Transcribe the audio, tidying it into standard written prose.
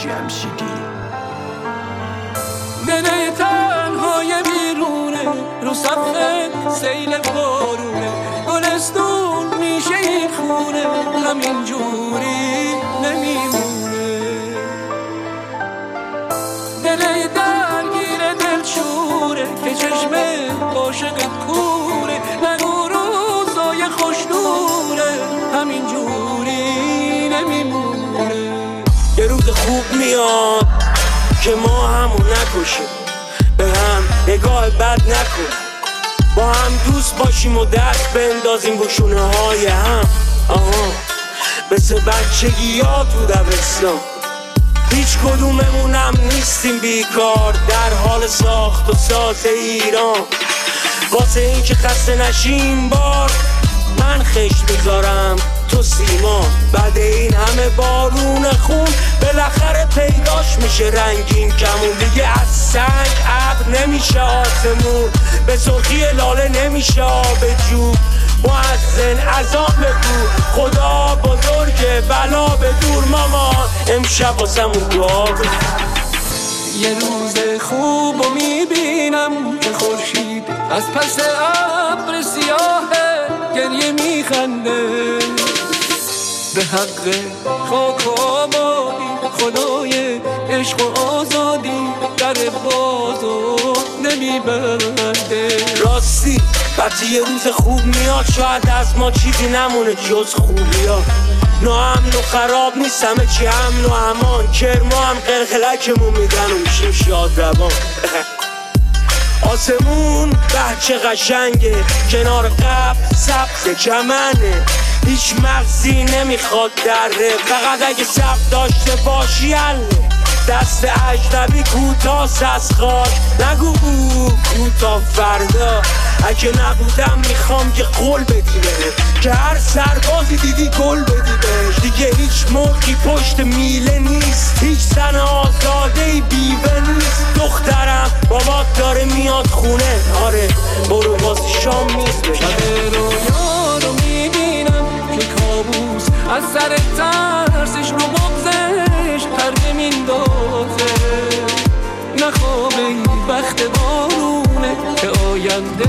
جمشیدی. دل تنهای بیرونه رو صفحه سیل بارونه، گلستون میشه این خونه همین جوری نمیمونه. دل درگیر دلشوره که چشم عاشق کوره، نگو روزای خوشنوره همین جوری نمیمونه. یه روز خوب میاد که ما همون نکشیم، به هم نگاه بد نکنیم، با هم دوست باشیم و دست بندازیم رو شونه های هم. مثل بچگی ها تو دبستان، هیچ کدوممونم نیستیم بیکار در حال ساخت و ساز ایران. واسه این که خسته نشیم بار من خشت میذارم تو سیما، بعد این همه بارون خون بالاخره پیداش میشه رنگین کمون. دیگه از سنگ ابر نمیشه آسمون، به سرخی لاله نمیشه آب جو. مؤذن اذان بگو خدا بزرگه بلا به دور، مامان امشب واسمون دعا بگو. یه روز خوبو میبینم که خورشید از پس ابر سیاهه گریه میخنده، به حق خاک و آبادی خدای عشق و آزادی در بازو نمیبنده. راستی وقتی یه روز خوب میاد شاید از ما چیزی نمونه جز خوبی ها. ناامن و خراب نیست همه چی امن و امان، کرما هم قلقلکمون میدن و میشیم شاد روان. آسمون بچه قشنگه کنار قبل سبز چمنه، هیچ مغزی نمیخواد دره، فقط اگه سب داشته باشی حله. دست اجنبی کوتاست از خاک، نگو کوتا فردا. اگه نبودم میخوام یه قول بدی بهت که هر سربازی دیدی گل بدی بهش. دیگه هیچ مرغی پشت میله نیست، هیچ زن آزاده‌ای بیوه نیست. دخترم بابات داره میاد خونه، آره برو واسه شام میز بشین. شب رویا رو میبینم که کابوس از سر ترسش رو بغزش پرده میندازه. نه خوابه وقت بارونه که آینده